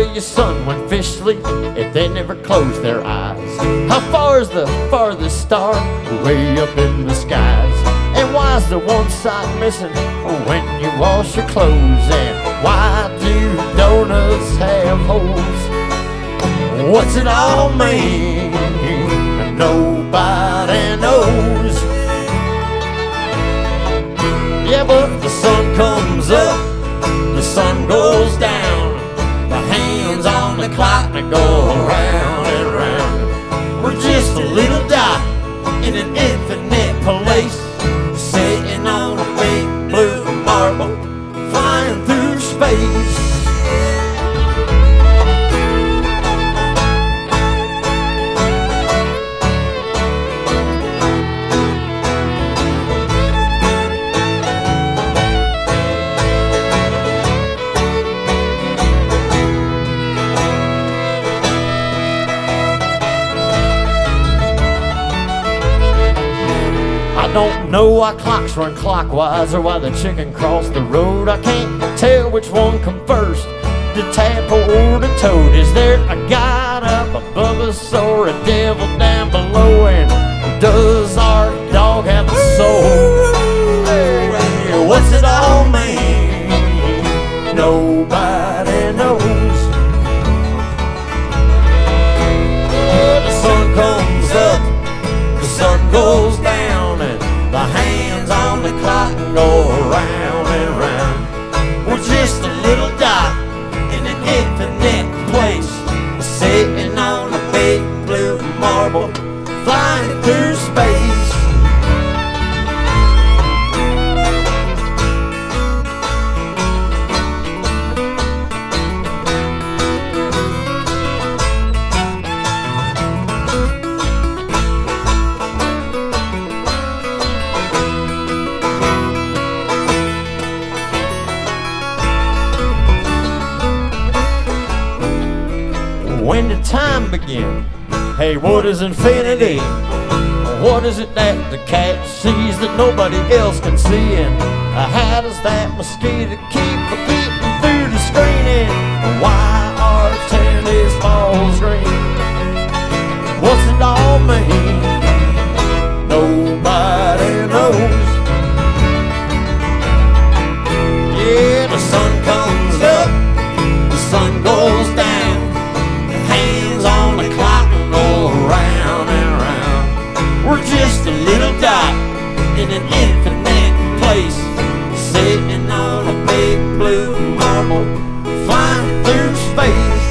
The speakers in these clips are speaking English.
your son when fish sleep if they never close their eyes? How far is the farthest star? Way up in the skies. And why's the one side missing when you wash your clothes? And why do donuts have holes? What's it all mean? Nobody knows. Yeah, but the sun comes up, the sun goes down, the hands on the clock that go round and round. We're just a little dot in an infinite place, sitting on a big blue marble, flying through space. I don't know why clocks run clockwise or why the chicken crossed the road. I can't tell which one come first, the tadpole or the toad. Is there a God up above us or a devil down below? And does our dog have a soul? Hey, what's it all mean? Nobody knows. The sun comes up, the sun goes down, and the hands on the clock go round and round. We're just a little dot in an infinite place, sitting on a big blue marble, flying through space. When did time begin? Hey, what is infinity? What is it that the cat sees that nobody else can see? And how does that mosquito keep getting through the screen? And why are tennis balls green? What's it all mean? Nobody knows. Yeah, the sun comes up, the sun goes down, on the clock and go round and round. We're just a little dot in an infinite place, sitting on a big blue marble, flying through space.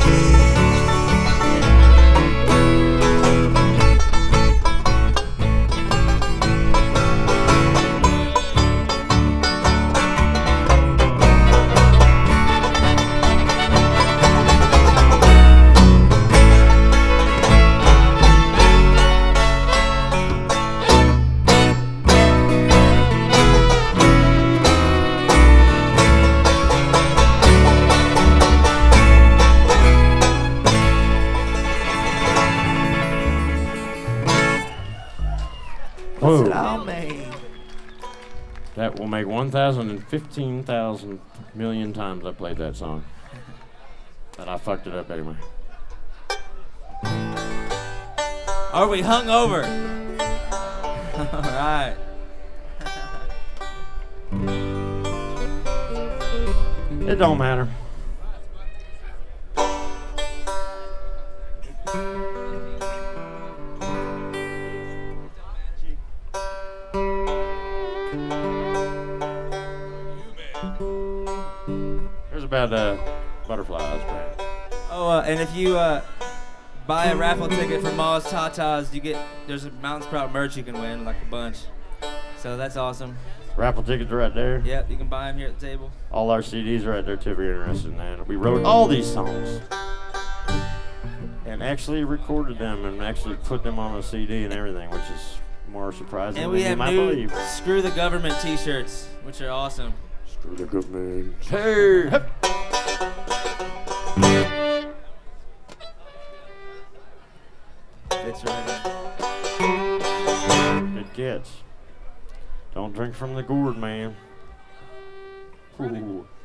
What's it all mean? That will make 1,015,000 million times I played that song. But I fucked it up anyway. Are we hungover? All right. It don't matter. Here's about butterflies, right? Oh, and if you buy a raffle ticket for Ma's Tatas, there's a Mountain Sprout merch you can win, like a bunch. So that's awesome. Raffle tickets are right there. Yep, you can buy them here at the table. All our CDs are right there too if you're interested in that. We wrote all these songs and actually recorded them and actually put them on a CD and everything, which is more surprising And than we you have might new believe. Screw the Government t-shirts, which are awesome. Screw the government. Hey! Hip. Fits right Good catch. Don't drink from the gourd, man. Ooh.